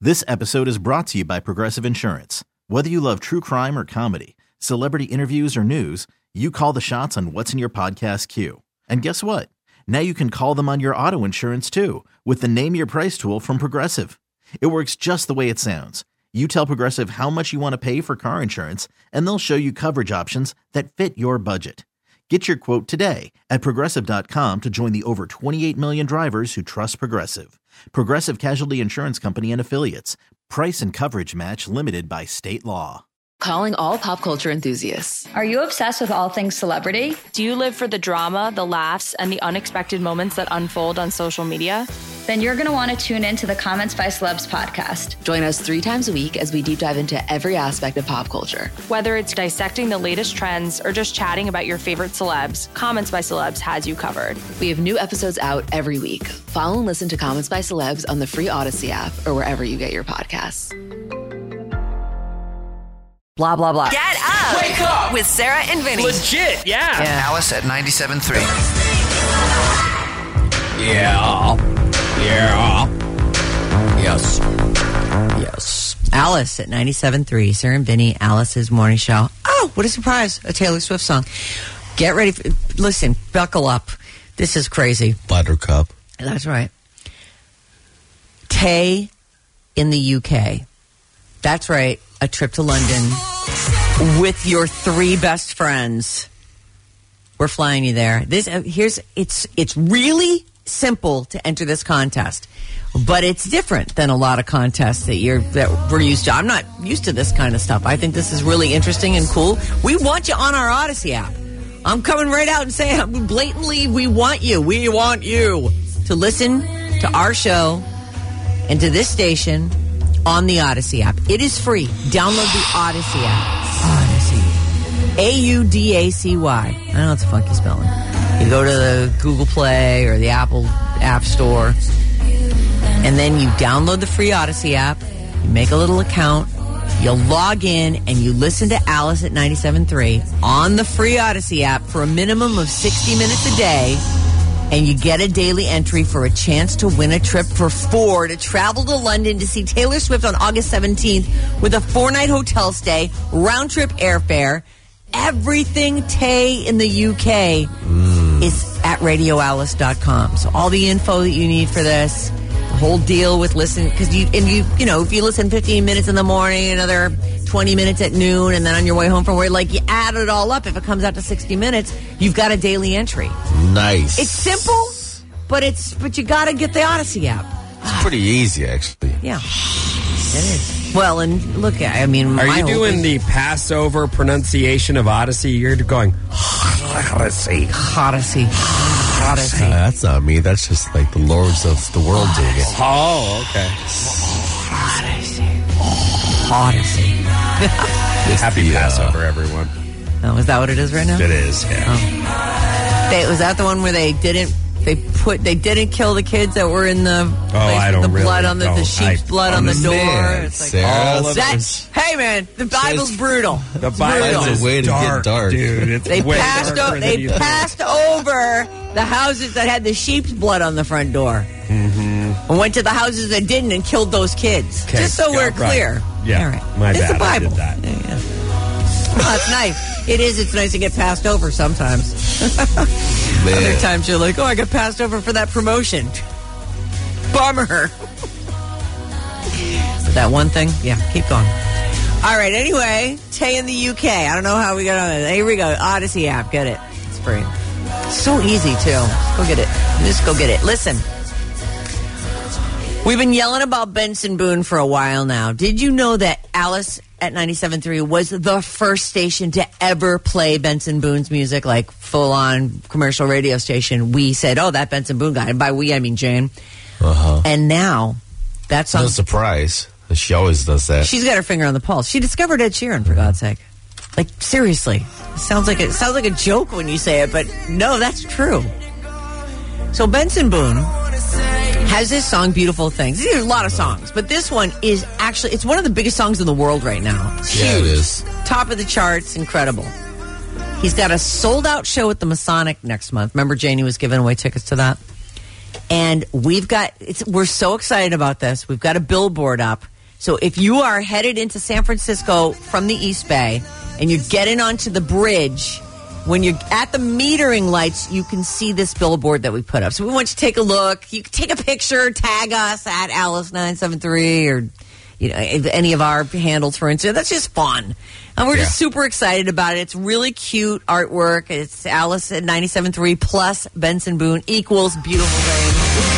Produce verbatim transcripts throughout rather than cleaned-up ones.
This episode is brought to you by Progressive Insurance. Whether you love true crime or comedy, celebrity interviews or news, you call the shots on what's in your podcast queue. And guess what? Now you can call them on your auto insurance too with the Name Your Price tool from Progressive. It works just the way it sounds. You tell Progressive how much you want to pay for car insurance, and they'll show you coverage options that fit your budget. Get your quote today at Progressive dot com to join the over twenty-eight million drivers who trust Progressive. Progressive Casualty Insurance Company and Affiliates. Price and coverage match limited by state law. Calling all pop culture enthusiasts. Are you obsessed with all things celebrity? Do you live for the drama, the laughs, and the unexpected moments that unfold on social media? Then you're going to want to tune in to the Comments by Celebs podcast. Join us three times a week as we deep dive into every aspect of pop culture. Whether it's dissecting the latest trends or just chatting about your favorite celebs, Comments by Celebs has you covered. We have new episodes out every week. Follow and listen to Comments by Celebs on the free Odyssey app or wherever you get your podcasts. Blah, blah, blah. Get up. Wake up. With Sarah and Vinny. Legit, yeah. Yeah. Alice at ninety-seven point three. Yeah. Yeah. Yes. Yes. Alice at ninety-seven point three. Sarah and Vinny, Alice's morning show. Oh, what a surprise. A Taylor Swift song. Get ready. For, listen, buckle up. This is crazy. Buttercup. That's right. Tay in the U K. That's right. A trip to London with your three best friends. We're flying you there. This uh, here's it's it's really simple to enter this contest, but it's different than a lot of contests that you're that we're used to. I'm not used to this kind of stuff. I think this is really interesting and cool. We want you on our Odyssey app. I'm coming right out and saying blatantly, we want you. We want you to listen to our show and to this station on the Odyssey app. It is free. Download the Odyssey app. Odyssey. A U D A C Y. I know it's a funky spelling. You go to the Google Play or the Apple App Store, and then you download the free Odyssey app. You make a little account. You log in, and you listen to Alice at ninety-seven point three on the free Odyssey app for a minimum of sixty minutes a day. And you get a daily entry for a chance to win a trip for four to travel to London to see Taylor Swift on August seventeenth with a four-night hotel stay, round-trip airfare. Everything Tay in the U K mm. is at radio alice dot com. So all the info that you need for this, the whole deal with listening, because you, and you, you know, if you listen fifteen minutes in the morning, another twenty minutes at noon, and then on your way home from work, like you add it all up. If it comes out to sixty minutes, you've got a daily entry. Nice. It's simple, but it's but you got to get the Odyssey app. It's pretty easy, actually. Yeah, it is. Well, and look, I mean, are my you doing is, the Passover pronunciation of Odyssey? You're going Odyssey, Odyssey, Odyssey. Uh, that's not me. That's just like the lords of the world doing it. Oh, okay. Odyssey. Happy the, Passover, uh, everyone. Oh, is that what it is right now? It is, yeah. Oh. They, was that the one where they didn't they put they didn't kill the kids that were in the oh, place I don't the blood really on the, the sheep's I, blood on the door? Man, it's like Sarah, all of that. Hey man, the Bible's Says, brutal. The it's Bible brutal. is a way to dark, get dark, dude. It's They way passed darker o- than they you think. passed over the houses that had the sheep's blood on the front door, mm-hmm. and went to the houses that didn't and killed those kids. Okay. Just so Yeah, we're right. clear. Yeah, all right. my it's bad. the Bible. I did that. Yeah, yeah. Well, it's nice. It is. It's nice to get passed over sometimes. Other times you're like, oh, I got passed over for that promotion. Bummer. But that one thing, yeah, keep going. All right, anyway, Tay in the U K. I don't know how we got on it. Here we go. Odyssey app. Get it. It's free. So easy, too. Go get it. Just go get it. Listen. We've been yelling about Benson Boone for a while now. Did you know that Alice at ninety-seven point three was the first station to ever play Benson Boone's music, like full-on commercial radio station? We said, oh, that Benson Boone guy. And by we, I mean Jane. Uh-huh. And now, that song... No surprise. She always does that. She's got her finger on the pulse. She discovered Ed Sheeran, for God's sake. Like, seriously. It sounds like, it sounds like a joke when you say it, but no, that's true. So Benson Boone has this song, Beautiful Things. There's a lot of songs, but this one is actually, it's one of the biggest songs in the world right now. It's yeah, huge. It is. Top of the charts, incredible. He's got a sold-out show at the Masonic next month. Remember Janie was giving away tickets to that? And we've got, it's, we're so excited about this. We've got a billboard up. So if you are headed into San Francisco from the East Bay and you're getting onto the bridge, when you're at the metering lights, you can see this billboard that we put up. So we want you to take a look. You can take a picture, tag us at Alice nine seven three or you know any of our handles, for instance. That's just fun. And we're yeah. just super excited about it. It's really cute artwork. It's Alice at ninety-seven point three plus Benson Boone equals beautiful things.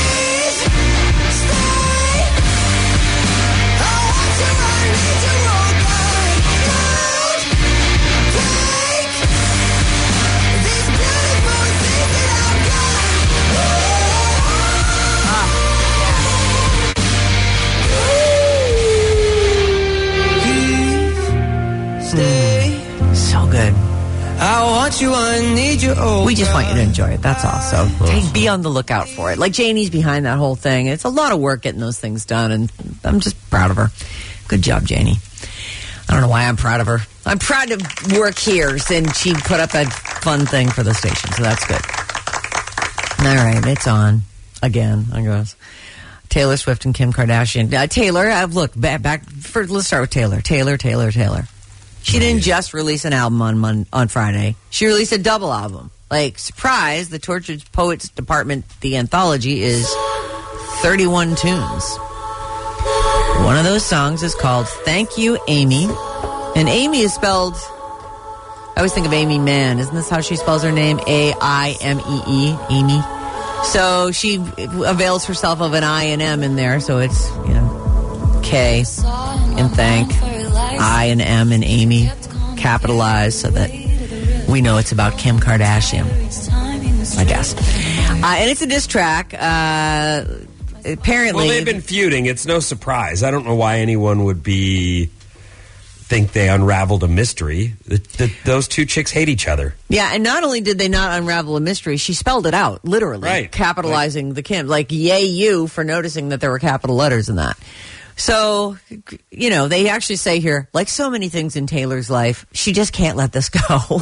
I want you, I need you. Oh, we just want you to enjoy it. That's all. So take, be on the lookout for it. Like Janie's behind that whole thing. It's a lot of work getting those things done, and I'm just proud of her. Good job, Janie. I don't know why I'm proud of her. I'm proud to work here, and she put up that fun thing for the station, so that's good. All right, it's on again, I guess. Taylor Swift and Kim Kardashian. Uh, Taylor, uh, look, back, back for, let's start with Taylor. Taylor, Taylor, Taylor. She didn't just release an album on Mon- on Friday. She released a double album. Like, surprise, the Tortured Poets Department, the anthology, is thirty-one tunes. One of those songs is called Thank You, Amy. And Amy is spelled, I always think of Amy Mann. Isn't this how she spells her name? A I M E E, Amy. So she avails herself of an I and M in there, so it's, you know, K and thank. I and M and Amy capitalized so that we know it's about Kim Kardashian, I guess. Uh, and it's a diss track. Uh, apparently, well, they've been feuding. It's no surprise. I don't know why anyone would be think they unraveled a mystery. The, the, those two chicks hate each other. Yeah, and not only did they not unravel a mystery, she spelled it out, literally, right. capitalizing like, the Kim. Like, yay you for noticing that there were capital letters in that. So, you know, they actually say here, like so many things in Taylor's life, she just can't let this go.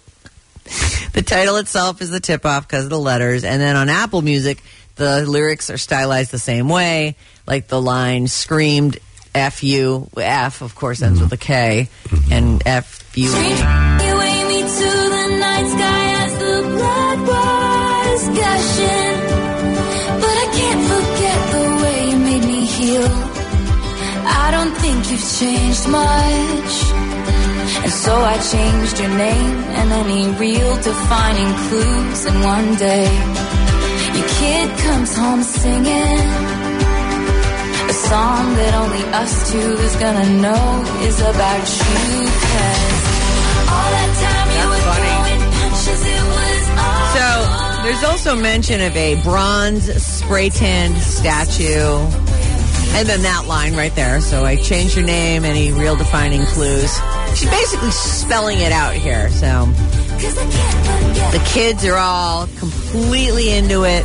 The title itself is the tip-off because of the letters. And then on Apple Music, the lyrics are stylized the same way. Like the line screamed F U. F, of course, ends with a K. And F U. You weigh me to the night sky as the blood was gushing. But I can't forget the way you made me heal. I don't think you've changed much. And so I changed your name and any real defining clues. And one day, your kid comes home singing a song that only us two is gonna know is about you. Cause all that time you were throwing punches, it was all. So, there's also mention of a bronze spray-tanned statue. And then that line right there. So I changed your name, any real defining clues. She's basically spelling it out here. So the kids are all completely into it.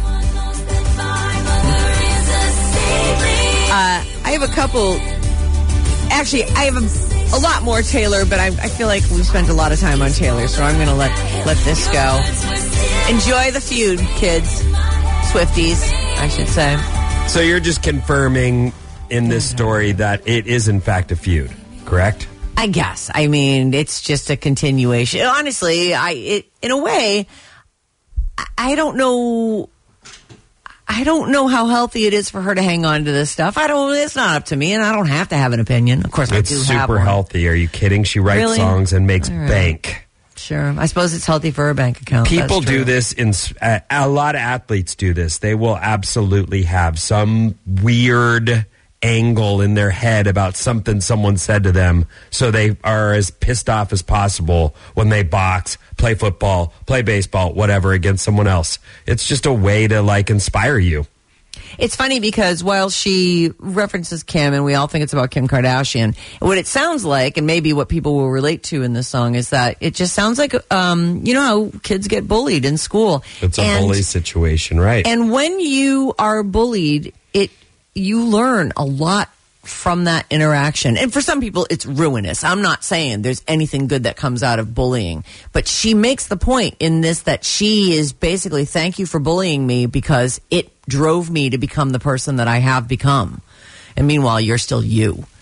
Uh, I have a couple. Actually, I have a, a lot more Taylor, but I, I feel like we've spent a lot of time on Taylor, so I'm going to let let this go. Enjoy the feud, kids. Swifties, I should say. So you're just confirming in this story that it is, in fact, a feud, correct? I guess. I mean, it's just a continuation. Honestly, I it, in a way, I don't know. I don't know how healthy it is for her to hang on to this stuff. I don't. It's not up to me, and I don't have to have an opinion. Of course, it's I do super have one. Healthy. Are you kidding? She writes Really? songs and makes All right. bank. Sure. I suppose it's healthy for her bank account. People That's true. do this in uh, a lot of athletes do this. They will absolutely have some weird angle in their head about something someone said to them, so they are as pissed off as possible when they box, play football, play baseball, whatever, against someone else. It's just a way to like inspire you. It's funny because while she references Kim and we all think it's about Kim Kardashian, what it sounds like, and maybe what people will relate to in this song, is that it just sounds like, um, you know how kids get bullied in school. It's a and, bully situation, right? And when you are bullied, it you learn a lot from that interaction. And for some people, it's ruinous. I'm not saying there's anything good that comes out of bullying. But she makes the point in this that she is basically, thank you for bullying me because it drove me to become the person that I have become. And meanwhile, you're still you.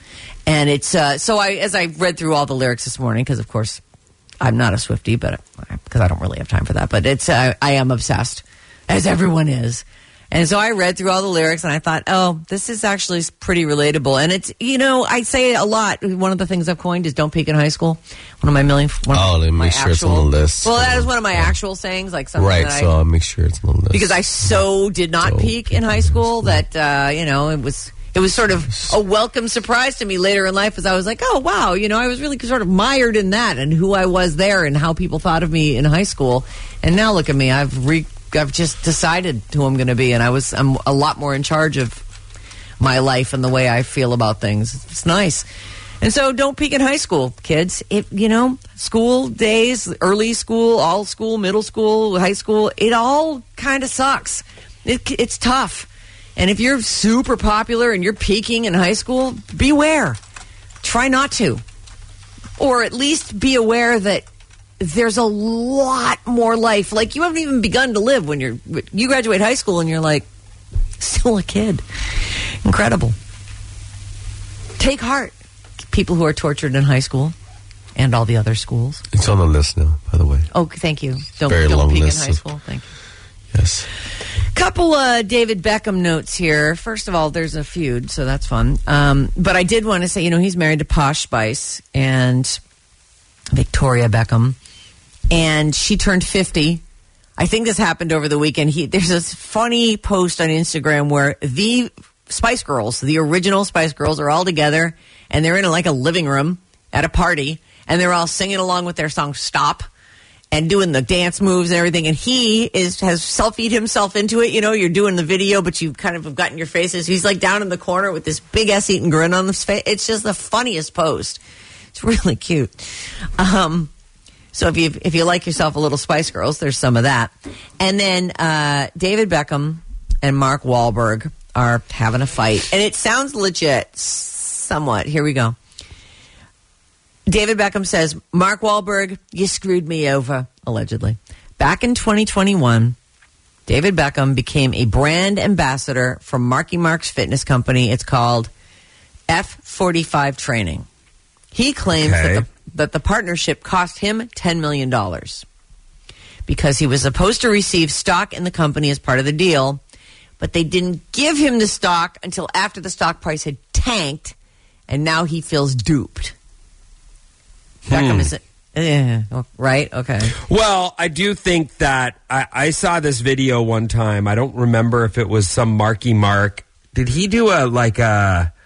And it's, uh, so I, as I read through all the lyrics this morning, because of course I'm not a Swiftie, but, because I don't really have time for that, but it's, uh, I am obsessed, as everyone is. And so I read through all the lyrics and I thought, oh, this is actually pretty relatable. And it's, you know, I say it a lot. One of the things I've coined is don't peak in high school. One of my million. One oh, let me make sure actual, it's on the list. Well, that is one of my actual sayings, like something right. that I, so I'll make sure it's on the list because I so did not Don't peak in high school that uh, you know it was it was sort of a welcome surprise to me later in life, as I was like, oh wow, you know, I was really sort of mired in that and who I was there and how people thought of me in high school. And now look at me, I've re- I've just decided who I'm going to be, and I was I'm a lot more in charge of my life and the way I feel about things. It's nice. And so don't peak in high school, kids. It, you know, school days, early school, all school, middle school, high school, it all kind of sucks. It, it's tough. And if you're super popular and you're peaking in high school, beware. Try not to. Or at least be aware that there's a lot more life. Like, you haven't even begun to live when you're, you graduate high school and you're like, still a kid. Incredible. Take heart, people who are tortured in high school and all the other schools. It's on the list now, by the way. Oh, thank you. Don't, Very don't long peak in list high of- school. Thank you. Yes. Couple uh, David Beckham notes here. First of all, there's a feud, so that's fun. Um, but I did want to say, you know, he's married to Posh Spice and Victoria Beckham, and she turned fifty. I think this happened over the weekend. He, there's this funny post on Instagram where the Spice Girls, the original Spice Girls, are all together, and they're in a, like a living room at a party, and they're all singing along with their song "Stop" and doing the dance moves and everything. And he is has selfied himself into it. You know, you're doing the video, but you kind of have gotten your faces. He's like down in the corner with this big ass-eating grin on his face. It's just the funniest post. It's really cute. Um, so if you if you like yourself a little Spice Girls, there's some of that. And then uh, David Beckham and Mark Wahlberg are having a fight. And it sounds legit, somewhat. Here we go. David Beckham says, Mark Wahlberg, you screwed me over, allegedly. Back in twenty twenty-one, David Beckham became a brand ambassador for Marky Mark's fitness company. It's called F forty-five Training. He claims Okay. that, the, that the partnership cost him ten million dollars because he was supposed to receive stock in the company as part of the deal, but they didn't give him the stock until after the stock price had tanked, and now he feels duped. Beckham Hmm. is, yeah, right? Okay. Well, I do think that I, I saw this video one time. I don't remember if it was some Marky Mark. Did he do a like a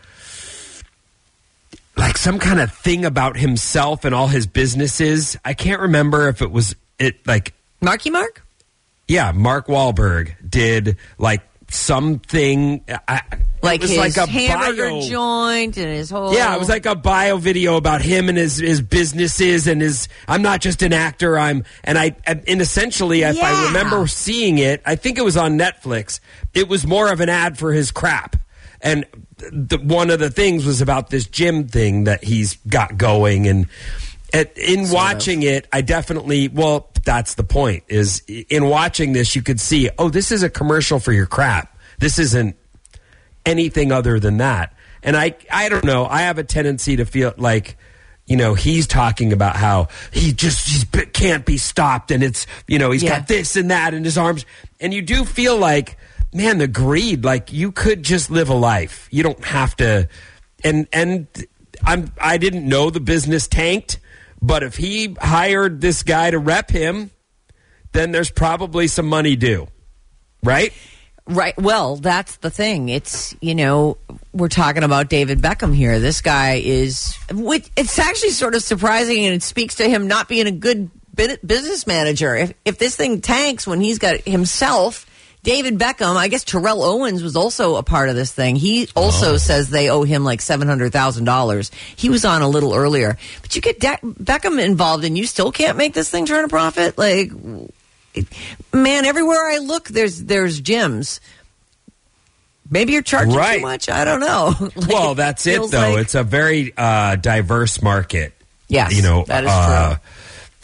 like some kind of thing about himself and all his businesses? I can't remember if it was it like Marky Mark? Yeah, Mark Wahlberg did like something. I, Like it was his like a hamburger bio. joint and his whole... Yeah, it was like a bio video about him and his, his businesses and his. I'm not just an actor. I'm and I and essentially, if I Yeah. remember seeing it, I think it was on Netflix. It was more of an ad for his crap, and the, one of the things was about this gym thing that he's got going. And at, in Sort watching it, I definitely well, that's the point. Is in watching this, you could see, oh, this is a commercial for your crap. This isn't anything other than that. And I I don't know. I have a tendency to feel like, you know, he's talking about how he just he can't be stopped, and it's, you know, he's Yeah. got this and that in his arms, and you do feel like, man, the greed. Like, you could just live a life. You don't have to. And and I'm I didn't know the business tanked, but if he hired this guy to rep him, then there's probably some money due, right? Right. Well, that's the thing. It's, you know, we're talking about David Beckham here. This guy is, which, it's actually sort of surprising, and it speaks to him not being a good bu- business manager. If, if this thing tanks when he's got himself, David Beckham, I guess Terrell Owens was also a part of this thing. He also Oh. says they owe him like seven hundred thousand dollars. He was on a little earlier. But you get De- Beckham involved and you still can't make this thing turn a profit? Like, man, everywhere I look, there's there's gyms. Maybe you're charging Right. too much. I don't know. Like, Well, that's it, feels though. like- It's a very uh, diverse market. Yes, you know, that is uh, true. The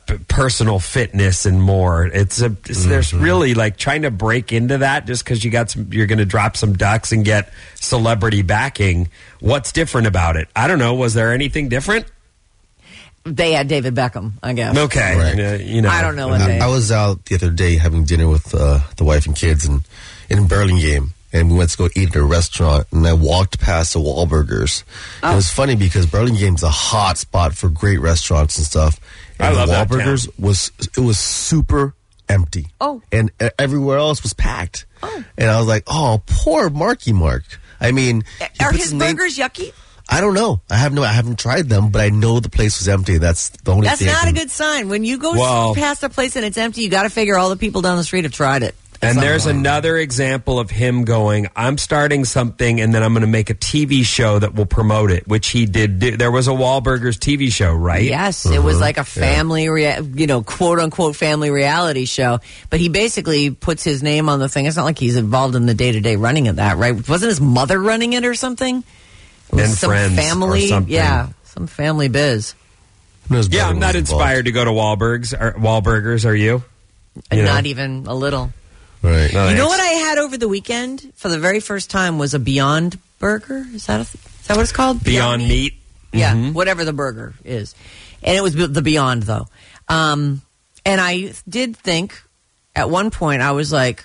p- personal fitness and more. It's a it's, mm-hmm. There's really like trying to break into that just because you got some, you're going to drop some ducks and get celebrity backing. What's different about it? I don't know. Was there anything different? They had David Beckham, I guess. Okay, right. uh, you know, I don't know what I, they. I was out the other day having dinner with uh, the wife and kids and in Burlingame. And we went to go eat at a restaurant, and I walked past the Wahlburgers. Oh. It was funny because Burlingame's a hot spot for great restaurants and stuff. And I love the that Wahlburgers town. was it was super empty. Oh, and uh, everywhere else was packed. Oh, and I was like, oh, poor Marky Mark. I mean, are his, his name- burgers yucky? I don't know. I have no. I haven't tried them, but I know the place was empty. That's the only. That's thing not I a can- good sign. When you go well, past a place and it's empty, you got to figure all the people down the street have tried it. And there's another example of him going, I'm starting something and then I'm going to make a T V show that will promote it, which he did. do. There was a Wahlburgers T V show, right? Yes, it was like a family, rea- you know, quote unquote family reality show. But he basically puts his name on the thing. It's not like he's involved in the day to day running of that, right? Wasn't his mother running it or something? It was And some friends family, or something. yeah, some family biz. His Yeah, brother I'm not was inspired to go to Wahlberg's or Wahlburgers. Are you? And You know? not even a little. Right. No, You know thanks. what I had over the weekend for the very first time was a Beyond Burger. Is that a, is that what it's called? Beyond Meat? Yeah, Mhm. whatever the burger is. And it was the Beyond, though. Um, and I did think at one point, I was like,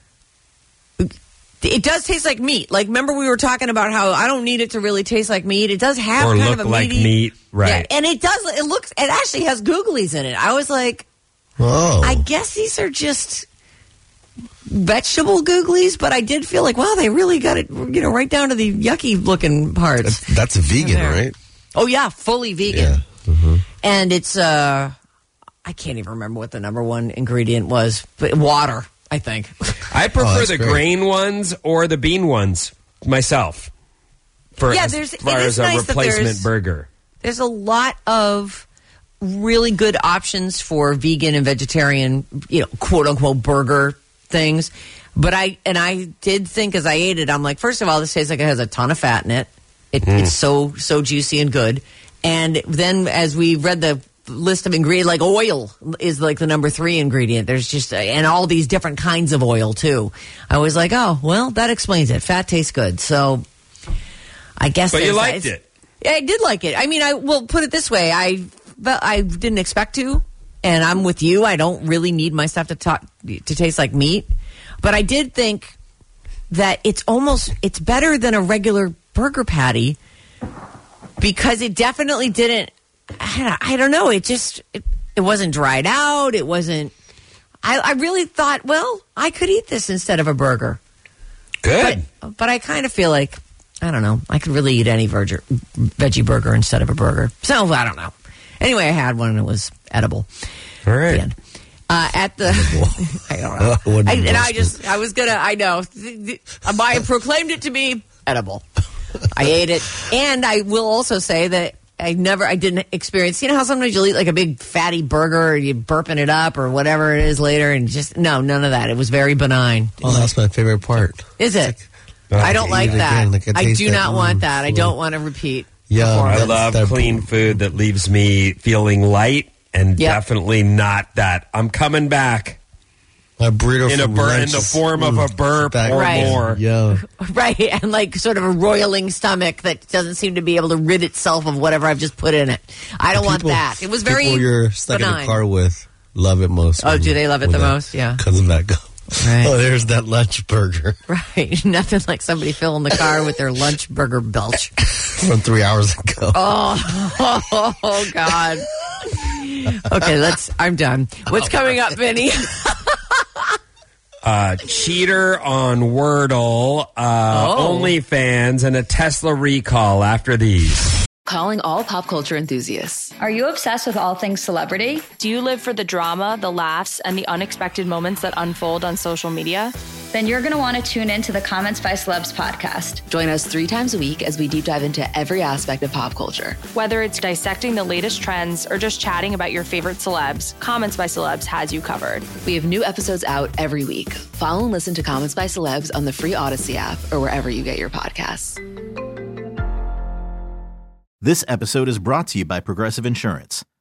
it does taste like meat. Like, remember we were talking about how I don't need it to really taste like meat. It does have Or kind look of a like meaty, meat, right. Yeah, and it does, it looks, it actually has googlies in it. I was like, Oh. I guess these are just vegetable googlies, but I did feel like, wow, they really got it, you know, right down to the yucky looking parts. That's, that's a vegan, There. right? Oh yeah, fully vegan. Yeah. Mm-hmm. And it's uh I can't even remember what the number one ingredient was, but water, I think. I prefer Oh, that's the great. grain ones or the bean ones myself. For Yeah, as there's- it far is as a nice that replacement there's- burger. There's a lot of really good options for vegan and vegetarian, you know, quote unquote burger things. But I and I did think as I ate it, I'm like, first of all, this tastes like it has a ton of fat in it. it Mm. It's so so juicy and good. And then as we read the list of ingredients, like oil is like the number three ingredient. There's just and all these different kinds of oil too. I was like, oh well, that explains it. Fat tastes good. So I guess. But you there's- liked it. Yeah, I did like it. I mean, I will put it this way: I but I didn't expect to, and I'm with you. I don't really need my stuff to talk, to taste like meat, but I did think that it's almost it's better than a regular burger patty because it definitely didn't. I don't, I don't know. It just it, it wasn't dried out. It wasn't. I, I really thought, well, I could eat this instead of a burger. Good. But, but I kind of feel like, I don't know, I could really eat any verger, veggie burger instead of a burger. So, I don't know. Anyway, I had one and it was edible. All right. The end. Uh, at the, I don't know. What I, and I roasted. just, I was going to, I know. I proclaimed it to be edible. I ate it. And I will also say that I never, I didn't experience, you know how sometimes you'll eat like a big fatty burger and you're burping it up or whatever it is later and just, no, none of that. It was very benign. Oh, that's my favorite part. Is it? Like, I don't eat like it that. again, like I I taste do that, not want mm, that. I food. don't want to repeat. Yeah, performance. I That's love that- clean food that leaves me feeling light and Yep. definitely not that I'm coming back My burrito in a from bur- in lunch the is- form of a mm, burp back or Right. more. Yeah. Right, and like sort of a roiling stomach that doesn't seem to be able to rid itself of whatever I've just put in it. I don't want People- that. It was very people you're stuck benign. in a car with love it most. Oh, when- do they love it when the that most? Yeah. Comes back up. Right. Oh, there's that lunch burger Right, nothing like somebody filling the car with their lunch burger belch. from three hours ago. Oh, oh God. Okay, let's. I'm done. What's coming up, Vinny? Uh, cheater on Wordle, uh, Oh. OnlyFans, and a Tesla recall after these. Calling all pop culture enthusiasts. Are you obsessed with all things celebrity? Do you live for the drama, the laughs, and the unexpected moments that unfold on social media? Then you're going to want to tune in to the Comments by Celebs podcast. Join us three times a week as we deep dive into every aspect of pop culture. Whether it's dissecting the latest trends or just chatting about your favorite celebs, Comments by Celebs has you covered. We have new episodes out every week. Follow and listen to Comments by Celebs on the free Odyssey app or wherever you get your podcasts. This episode is brought to you by Progressive Insurance.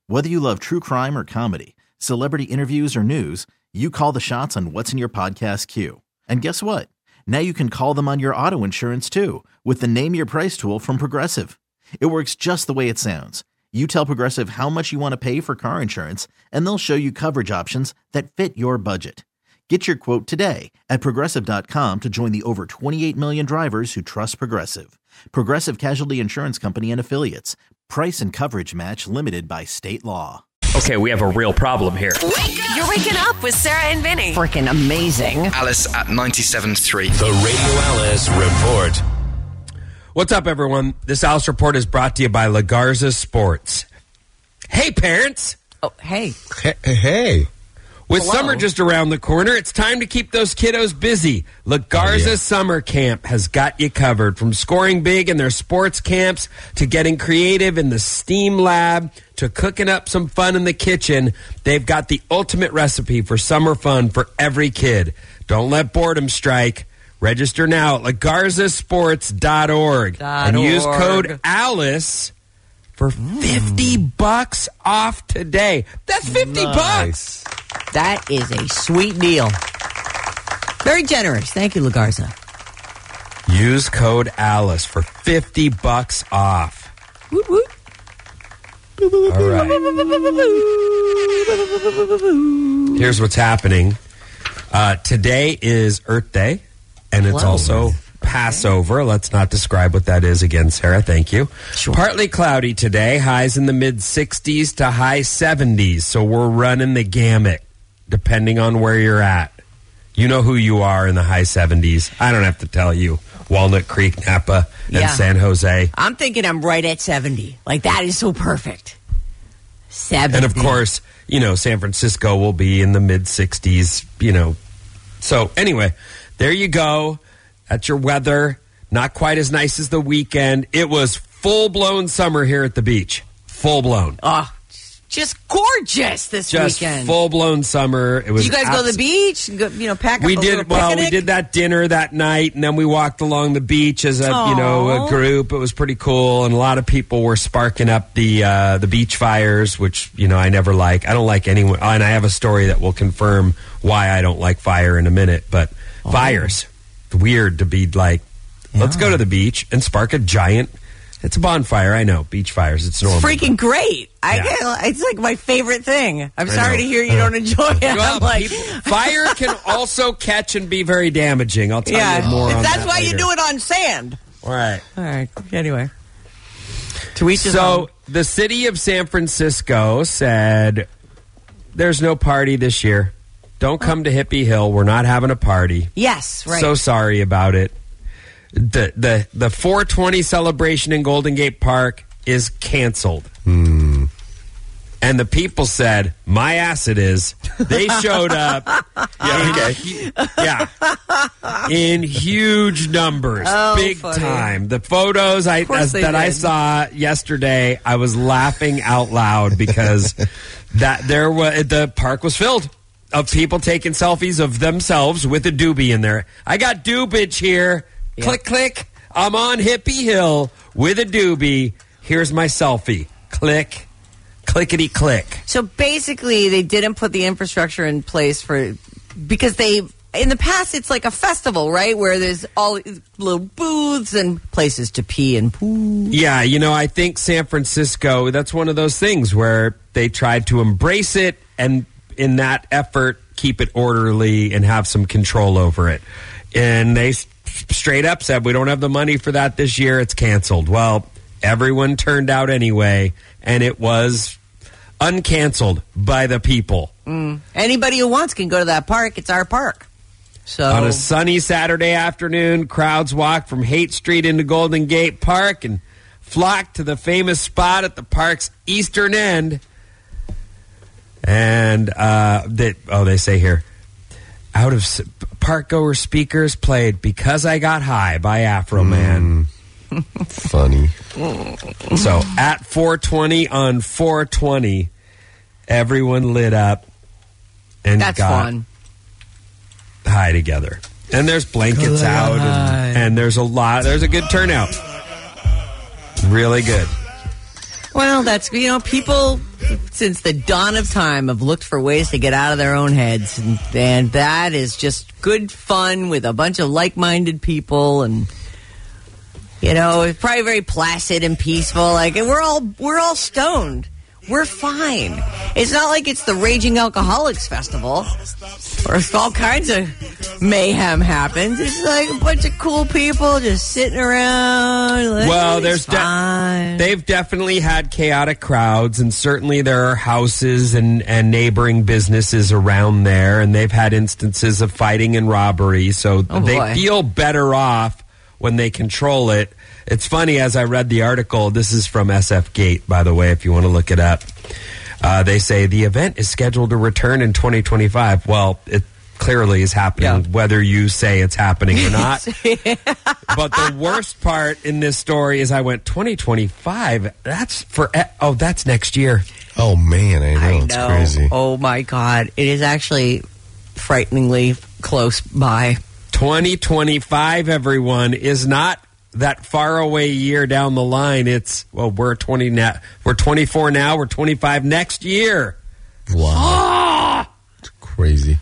Whether you love true crime or comedy, celebrity interviews or news, you call the shots on what's in your podcast queue. And guess what? Now you can call them on your auto insurance too with the Name Your Price tool from Progressive. It works just the way it sounds. You tell Progressive how much you want to pay for car insurance, and they'll show you coverage options that fit your budget. Get your quote today at Progressive dot com to join the over twenty-eight million drivers who trust Progressive. Progressive Casualty Insurance Company and Affiliates. Price and coverage match limited by state law. Okay, we have a real problem here. You're waking up with Sarah and Vinny. Freaking amazing. Alice at ninety-seven point three. The Radio Alice Report. What's up, everyone? This Alice Report is brought to you by La Garza Sports. Hey, parents. Oh, hey. Hey. hey. With Hello. summer just around the corner, it's time to keep those kiddos busy. La Garza Oh, yeah. Summer Camp has got you covered. From scoring big in their sports camps to getting creative in the STEAM lab to cooking up some fun in the kitchen, they've got the ultimate recipe for summer fun for every kid. Don't let boredom strike. Register now at la garza sports dot org and use code ALICE for fifty bucks off today. That's fifty Nice. bucks. That is a sweet deal. Very generous. Thank you, La Garza. Use code ALICE for fifty bucks off. Woot, woot. All right. Here's what's happening. Uh, today is Earth Day, and it's Hello. also Passover. Let's not describe what that is again, Sarah. Thank you. Sure. Partly cloudy today, highs in the mid sixties to high seventies. So we're running the gamut, depending on where you're at. You know who you are in the high seventies. I don't have to tell you. Walnut Creek, Napa, and Yeah. San Jose. I'm thinking I'm right at seventy. Like, that is so perfect. seventy. And of course, you know, San Francisco will be in the mid sixties, you know. So anyway, there you go. That's your weather. Not quite as nice as the weekend. It was full-blown summer here at the beach. Full-blown. Oh, just gorgeous this Just weekend. full-blown summer. It was. Did you guys go to abs- the beach? Go, you know, pack up We a little did well. We picnic? did that dinner that night, and then we walked along the beach as a you know Aw. a group. It was pretty cool, and a lot of people were sparking up the uh, the beach fires, which you know I never like. I don't like anyone, and I have a story that will confirm why I don't like fire in a minute. But Oh. fires, it's weird to be like, let's go to the beach and spark a giant. It's a bonfire, I know. Beach fires, it's normal. Freaking great. I Yeah. get, it's like my favorite thing. I'm I sorry know. to hear you don't enjoy it. Well, I'm like, people- fire can also catch and be very damaging. I'll tell yeah, you more on that's that why later. you do it on sand. All right. All right. Anyway. To each his So own. the city of San Francisco said there's no party this year. Don't come to Hippie Hill. We're not having a party. Yes, right. So sorry about it. The the the four twenty celebration in Golden Gate Park is canceled. Hmm. And the people said, "My ass it is." They showed up. yeah, okay. yeah, in huge numbers, Oh, big funny. time. The photos I course as, they that I did. saw yesterday, I was laughing out loud because that there was the park was filled of people taking selfies of themselves with a doobie in there. I got doobage here. Yeah. Click, click. I'm on Hippie Hill with a doobie. Here's my selfie. Click, clickety click. So basically, they didn't put the infrastructure in place for because they in the past it's like a festival, right? Where there's all these little booths and places to pee and poo. Yeah, you know, I think San Francisco, that's one of those things where they tried to embrace it and in that effort keep it orderly and have some control over it. And they s- straight up said, we don't have the money for that this year. It's canceled. Well, everyone turned out anyway, and it was uncanceled by the people. Mm. Anybody who wants can go to that park. It's our park. So On a sunny Saturday afternoon, crowds walked from Haight Street into Golden Gate Park and flocked to the famous spot at the park's eastern end. And uh, they, oh, they say here, out of s- park goer speakers played "Because I Got High" by Afro Man. Funny. So at four twenty on four twenty, everyone lit up and that's got fun. high together. And there's blankets out, and, and there's a lot. There's a good turnout. Really good. Well, that's you know people since the dawn of time, have looked for ways to get out of their own heads. And, and that is just good fun with a bunch of like-minded people. And, you know, it's probably very placid and peaceful. Like, and we're all, we're all stoned. We're fine. It's not like it's the Raging Alcoholics Festival where all kinds of mayhem happens. It's like a bunch of cool people just sitting around. Like, well, there's de- they've definitely had chaotic crowds, and certainly there are houses and, and neighboring businesses around there, and they've had instances of fighting and robbery, so Oh, they boy. feel better off when they control it. It's funny, as I read the article, this is from S F Gate, by the way, if you want to look it up. Uh, they say the event is scheduled to return in twenty twenty-five. Well, it clearly is happening, Yeah. whether you say it's happening or not. But the worst part in this story is I went, twenty twenty-five? That's for, oh, that's next year. Oh, man, I know. I It's know. crazy. Oh, my God. It is actually frighteningly close by. twenty twenty-five, everyone, is not that far away year down the line. It's, well, we're twenty now. We're twenty-four now. We're twenty-five next year. Wow. Ah! It's crazy.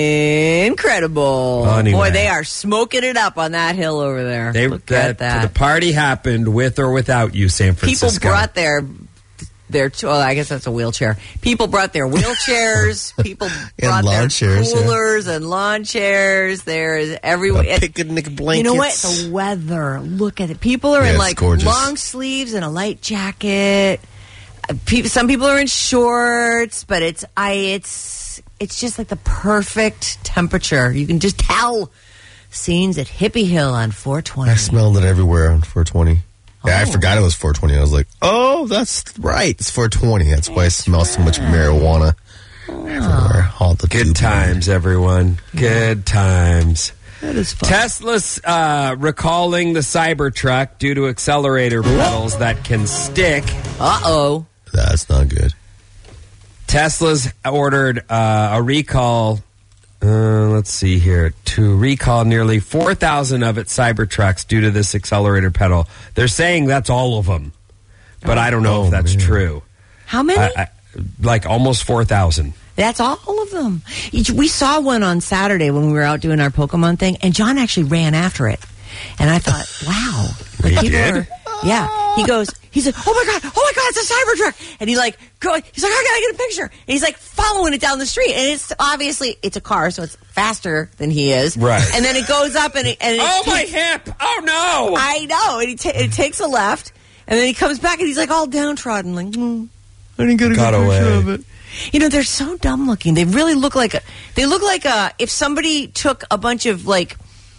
Incredible. Anyway. Boy, they are smoking it up on that hill over there. They, Look that, at that. The party happened with or without you, San People Francisco. brought their their well, I guess that's a wheelchair. People brought their wheelchairs. People brought lawn their chairs, yeah. coolers and lawn chairs. There is everywhere. Uh, picnic blankets. You know what? The weather. Look at it. People are Yeah, in it's like gorgeous. long sleeves and a light jacket. Uh, People, some people are in shorts, but it's I. It's it's just like the perfect temperature. You can just tell. Scenes at Hippie Hill on four twenty. I smelled it everywhere on four twenty. Yeah, I Oh. forgot it was four twenty. I was like, oh, that's right. It's four twenty. That's why I smell so much marijuana everywhere. All the Good tube- times, everyone. Good times. That is fun. Tesla's uh, recalling the Cybertruck due to accelerator pedals that can stick. Uh oh. That's not good. Tesla's ordered uh, a recall. Uh, let's see here. To recall nearly four thousand of its Cybertrucks due to this accelerator pedal. They're saying that's all of them, but I don't know Oh, if that's man. true. How many? I, I, like almost four thousand. That's all of them. We saw one on Saturday when we were out doing our Pokemon thing, and John actually ran after it. And I thought, wow. Like He people did? are- yeah. He goes, he's like, oh my God, oh my God, it's a Cybertruck. And he like, go, he's like, I gotta get a picture. And he's like following it down the street. And it's obviously, it's a car, so it's faster than he is. Right. And then it goes up and it, and it Oh, my takes- hip! Oh, no! I know. And he ta- it takes a left, and then he comes back and he's like all downtrodden, like, mm, I didn't get a Got good picture away. of it. You know, they're so dumb looking. They really look like a, they look like a, if somebody took a bunch of like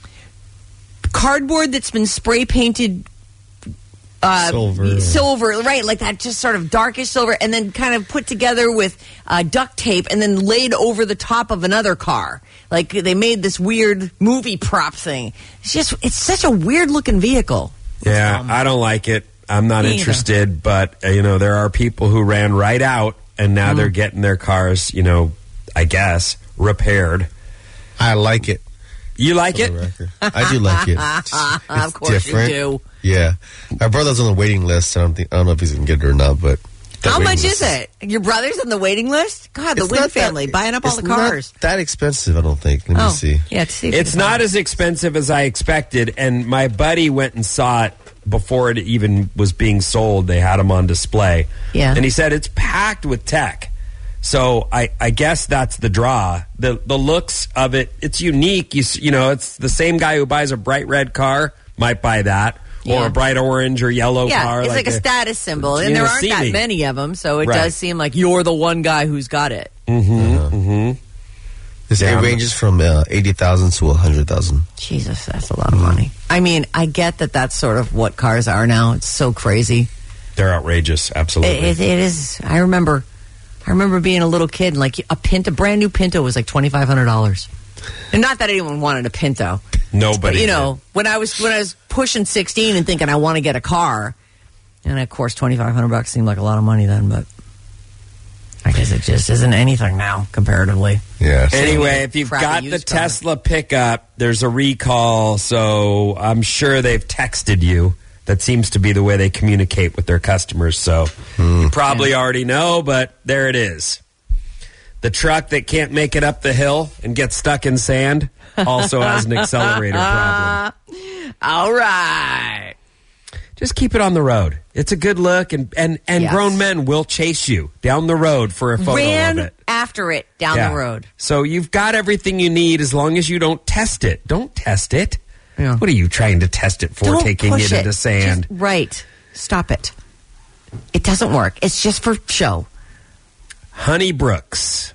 cardboard that's been spray painted uh, Silver. silver, right? Like that, just sort of darkish silver, and then kind of put together with uh, duct tape, and then laid over the top of another car. Like they made this weird movie prop thing. It's just, it's such a weird looking vehicle. Yeah, I don't like it. I'm not Me either. interested, but, uh, you know, there are people who ran right out, and now they're getting their cars, you know, I guess, repaired. I like it. You like for it? the record. I do like it. It's, Of it's course you different. do. Yeah. My brother's on the waiting list. I don't think I don't know if he's gonna get it or not, but that How waiting much list is it? Your brother's on the waiting list? God, the It's Wynn not that- family buying up all it's the cars. Not that expensive, I don't think. Let me Oh, see. yeah, to see if It's you can not find as expensive as I expected, and my buddy went and saw it before it even was being sold. They had them on display. Yeah. And he said it's packed with tech. So I, I guess that's the draw. The the looks of it, it's unique. You, s- you know, it's the same guy who buys a bright red car might buy that, or Yeah. a bright orange or yellow Yeah, car. it's like, a the- status symbol, you and there know, aren't see that me. many of them, so it Right. does seem like you're the one guy who's got it. Mm-hmm, Uh-huh. mm-hmm. This Yeah. it ranges from uh, eighty thousand to a hundred thousand. Jesus, that's a lot of money. I mean, I get that that's sort of what cars are now. It's so crazy. They're outrageous, absolutely. It, it, it is. I remember, I remember being a little kid, and like a Pinto, brand new Pinto was like twenty five hundred dollars. And not that anyone wanted a Pinto. Nobody. But, you did. know, when I was when I was pushing sixteen and thinking I want to get a car, and of course twenty five hundred bucks seemed like a lot of money then, but I guess it just isn't anything now comparatively. Yeah. Anyway, if you've Crappy got the used car. Tesla pickup, there's a recall, so I'm sure they've texted you. That seems to be the way they communicate with their customers. So mm. you probably already know, but there it is. The truck that can't make it up the hill and gets stuck in sand also has an accelerator problem. All right. Just keep it on the road. It's a good look, and, and, and Yes. grown men will chase you down the road for a photo Ran of it. after it down Yeah. the road. So you've got everything you need as long as you don't test it. Don't test it. Yeah. What are you trying to test it for, Don't taking push it into sand? Just- right. Stop it. It doesn't work. It's just for show. Honey Brooks.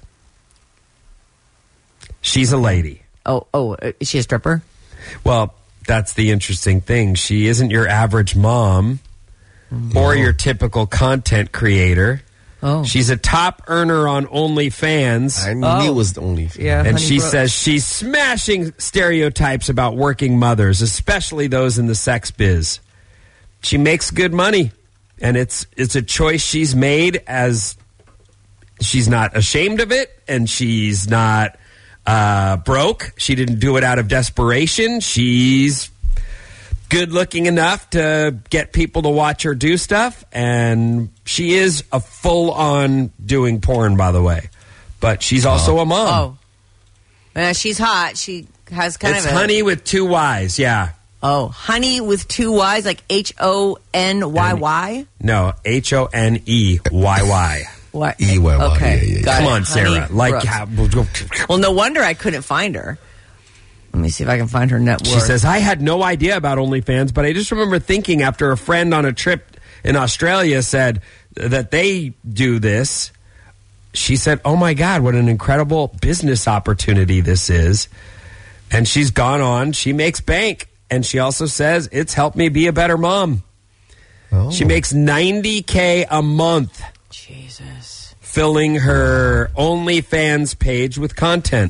She's a lady. Oh, oh, is she a stripper? Well, that's the interesting thing. She isn't your average mom or your typical content creator. Oh. She's a top earner on OnlyFans. I knew Oh. it was the only thing. Yeah. And Honey she Brooks. says she's smashing stereotypes about working mothers, especially those in the sex biz. She makes good money, and it's it's a choice she's made, as she's not ashamed of it, and she's not uh, broke. She didn't do it out of desperation. She's good looking enough to get people to watch her do stuff, and she is a full on doing porn, by the way. But she's also a mom. Oh. Uh, she's hot. She has kind It's of a... Honey with two Y's, yeah. Oh, Honey with two Y's, like H O N Y Y? No, H O N E Y Y. What? E Y Y. Okay. Yeah, yeah, yeah. Got Come it. on, Sarah. Honey Like, Brooks. how, Well, no wonder I couldn't find her. Let me see if I can find her net worth. she says, I had no idea about OnlyFans, but I just remember thinking after a friend on a trip in Australia said that they do this. She said, oh my God, what an incredible business opportunity this is. And she's gone on. She makes bank. And she also says, it's helped me be a better mom. Oh. She makes ninety K a month. Jesus. Filling her OnlyFans page with content.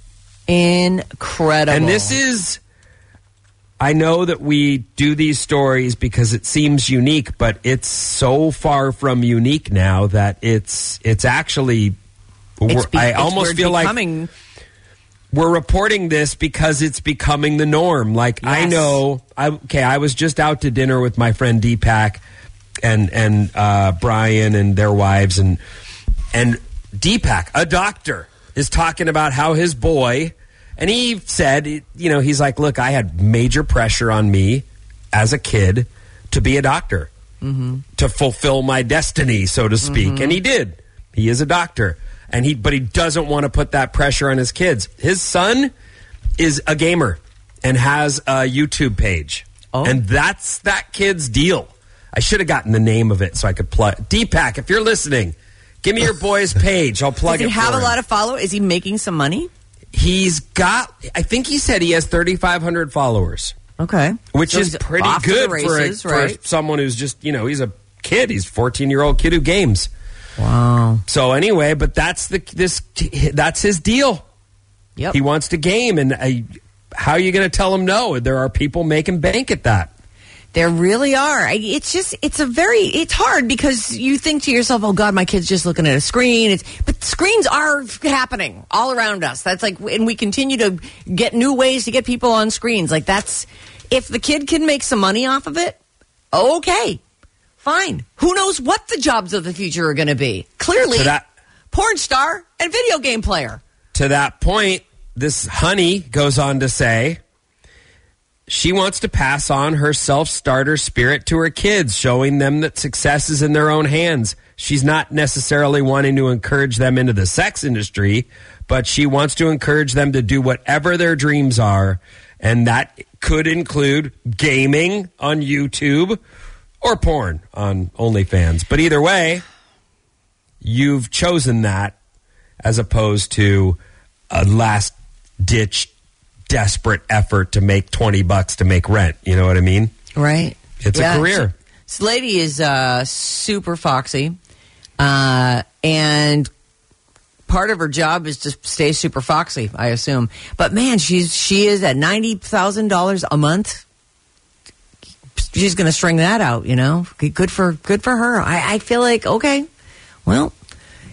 Incredible. And this is, I know that we do these stories because it seems unique, but it's so far from unique now that it's it's actually, It's be- I it's- almost we're feel becoming- like we're reporting this because it's becoming the norm. Like, I Yes. know, I, okay, I was just out to dinner with my friend Deepak and and uh, Brian and their wives, and and Deepak, a doctor, is talking about how his boy, and he said, you know, he's like, look, I had major pressure on me as a kid to be a doctor, Mm-hmm. to fulfill my destiny, so to speak, Mhm. and he did. He is a doctor. And he, but he doesn't want to put that pressure on his kids. His son is a gamer and has a YouTube page, Oh. and that's that kid's deal. I should have gotten the name of it so I could plug. Deepak, if you're listening, give me your boy's page. I'll plug Does it. he have for a him. lot of followers? Is he making some money? He's got. I think he said he has thirty-five hundred followers, Okay. which So is he's pretty off to good the races, for, a, right? for someone who's just, you know, he's a kid. He's a fourteen-year-old kid who games. Wow. So anyway, but that's the this that's his deal. Yep. He wants to game, and I, how are you going to tell him no? There are people making bank at that. There really are. I, it's just, it's a very, it's hard because you think to yourself, oh God, my kid's just looking at a screen. It's, but screens are happening all around us. That's like, and we continue to get new ways to get people on screens. Like that's, if the kid can make some money off of it, okay, fine. Who knows what the jobs of the future are going to be? Clearly, To that- porn star and video game player. To that point, this Honey goes on to say she wants to pass on her self-starter spirit to her kids, showing them that success is in their own hands. She's not necessarily wanting to encourage them into the sex industry, but she wants to encourage them to do whatever their dreams are, and that could include gaming on YouTube or porn on OnlyFans. But either way, you've chosen that as opposed to a last-ditch desperate effort to make twenty bucks to make rent. You know what I mean? Right. It's Yeah, a career. This lady is uh, super foxy, uh, and part of her job is to stay super foxy, I assume. But man, she's she is at ninety thousand dollars a month. She's going to string that out, you know. Good for good for her. I, I feel like okay, well,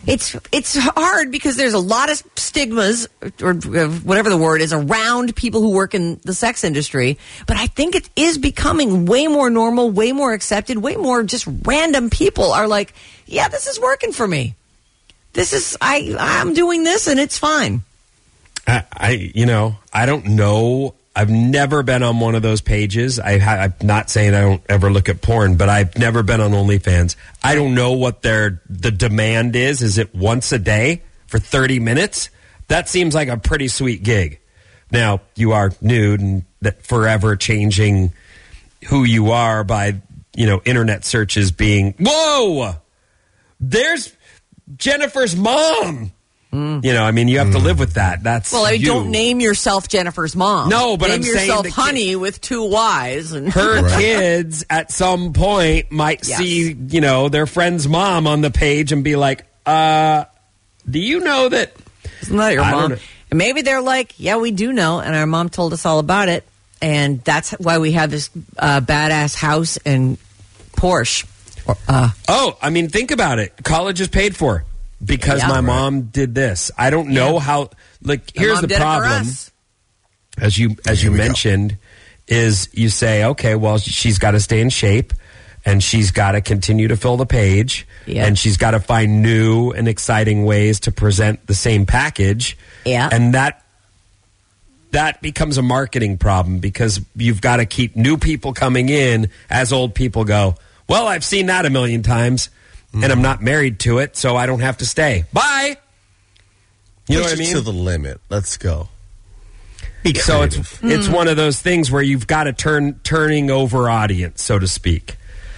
It's it's hard because there's a lot of stigmas, or whatever the word is, around people who work in the sex industry. But I think it is becoming way more normal, way more accepted, way more just random people are like, yeah, this is working for me. This is, I, I'm doing this and it's fine. I, I you know, I don't know. I've never been on one of those pages. I, I'm not saying I don't ever look at porn, but I've never been on OnlyFans. I don't know what their the demand is. Is it once a day for thirty minutes? That seems like a pretty sweet gig. Now, you are nude and that forever changing who you are by, you know, internet searches being, whoa, there's Jennifer's mom. You know, I mean, you have to live with that. That's well, I you. don't name yourself Jennifer's mom. No, but name I'm saying yourself the Honey kid, with two Y's. And her right. kids at some point might yes. see, you know, their friend's mom on the page and be like, "Uh, do you know that?" Isn't that your I mom? And maybe they're like, "Yeah, we do know," and our mom told us all about it, and that's why we have this uh, badass house and Porsche. Uh, oh, I mean, think about it. College is paid for. Because yeah, my right. mom did this. I don't know yeah. how. Like, my here's the problem. As you as you mentioned, go. is you say, okay, well, she's got to stay in shape, and she's got to continue to fill the page, yeah. and she's got to find new and exciting ways to present the same package. Yeah, and that that becomes a marketing problem because you've got to keep new people coming in as old people go, well, I've seen that a million times. And I'm not married to it, so I don't have to stay. Bye. You Push know what I mean? To the limit. Let's go. Be so it's mm. it's one of those things where you've got to turn turning over audience, so to speak.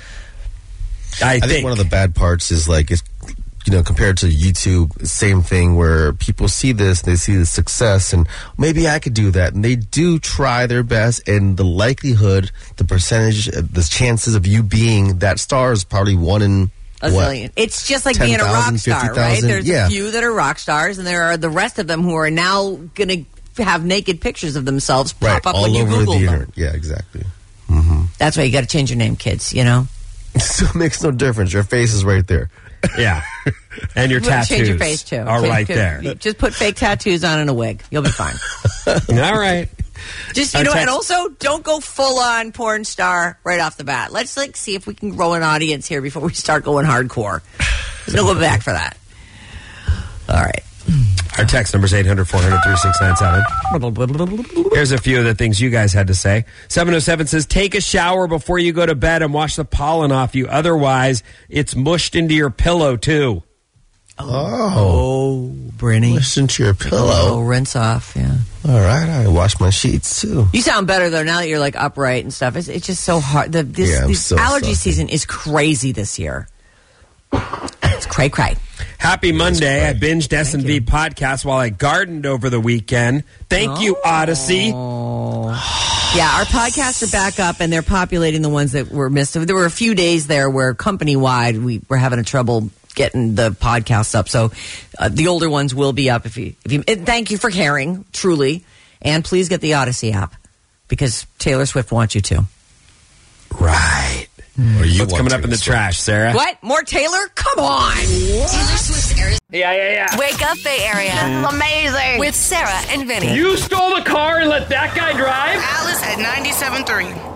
I, I think. think one of the bad parts is like, it's, you know, compared to YouTube, same thing where people see this, they see the success, and maybe I could do that, and they do try their best, and the likelihood, the percentage, the chances of you being that star is probably one in. A what? zillion. It's just like being a rock star, fifty, right? There's yeah. a few that are rock stars, and there are the rest of them who are now going to have naked pictures of themselves pop right. up all when you over Google the them. Internet. Yeah, exactly. Mm-hmm. That's why you got to change your name, kids, you know? So it makes no difference. Your face is right there. Yeah. And your tattoos change your face, too. are change, right there. Just put fake tattoos on and a wig. You'll be fine. All right. Just, you Our know, text- and also don't go full on porn star right off the bat. Let's like see if we can grow an audience here before we start going hardcore. There's no go back for that. All right. Our text number is eight hundred, four hundred, thirty-six ninety-seven. Here's a few of the things you guys had to say. seven oh seven says, take a shower before you go to bed and wash the pollen off you. Otherwise, it's mushed into your pillow, too. Oh. Oh, Brinny. Mushed into your pillow. Oh, rinse off, yeah. All right, I wash my sheets, too. You sound better, though, now that you're, like, upright and stuff. It's, it's just so hard. The, this yeah, this so allergy sucky. season is crazy this year. It's cray cray. Happy Monday. I binged S and V podcast while I gardened over the weekend. Thank oh. you, Odyssey. Yeah, our podcasts are back up, and they're populating the ones that were missed. There were a few days there where company-wide we were having a trouble getting the podcasts up. So uh, the older ones will be up. If you, if you, and thank you for caring, truly. And please get the Odyssey app because Taylor Swift wants you to. Right. Mm. Or you What's coming up in the Swift. trash, Sarah? What? More Taylor? Come on. Taylor Swift's Arizona. Yeah, yeah, yeah. Wake up, Bay Area. This is amazing. With Sarah and Vinny. You stole the car and let that guy drive? Alice at ninety-seven point three.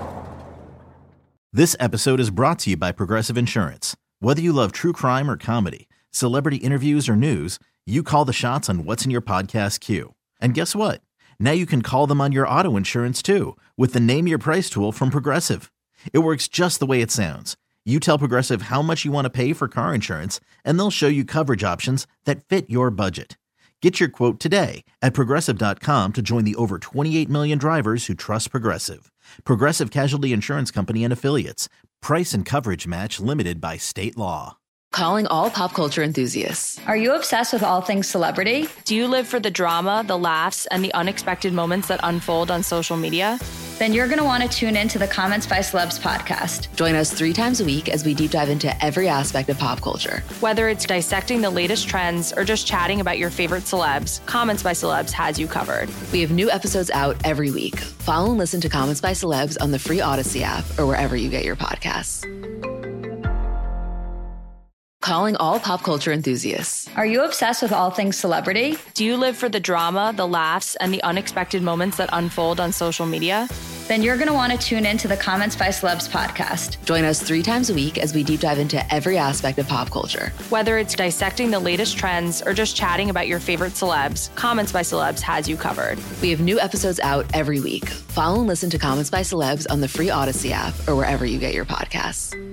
This episode is brought to you by Progressive Insurance. Whether you love true crime or comedy, celebrity interviews or news, you call the shots on what's in your podcast queue. And guess what? Now you can call them on your auto insurance too with the Name Your Price tool from Progressive. It works just the way it sounds. You tell Progressive how much you want to pay for car insurance, and they'll show you coverage options that fit your budget. Get your quote today at Progressive dot com to join the over twenty-eight million drivers who trust Progressive. Progressive Casualty Insurance Company and Affiliates. Price and coverage match limited by state law. Calling all pop culture enthusiasts. Are you obsessed with all things celebrity? Do you live for the drama, the laughs, and the unexpected moments that unfold on social media? Then you're going to want to tune in to the Comments by Celebs podcast. Join us three times a week as we deep dive into every aspect of pop culture. Whether it's dissecting the latest trends or just chatting about your favorite celebs, Comments by Celebs has you covered. We have new episodes out every week. Follow and listen to Comments by Celebs on the free Odyssey app or wherever you get your podcasts. calling all pop culture enthusiasts. Are you obsessed with all things celebrity? Do you live for the drama, the laughs, and the unexpected moments that unfold on social media? Then you're going to want to tune in to the Comments by Celebs podcast. Join us three times a week as we deep dive into every aspect of pop culture. Whether it's dissecting the latest trends or just chatting about your favorite celebs, Comments by Celebs has you covered. We have new episodes out every week. Follow and listen to Comments by Celebs on the free Odyssey app or wherever you get your podcasts.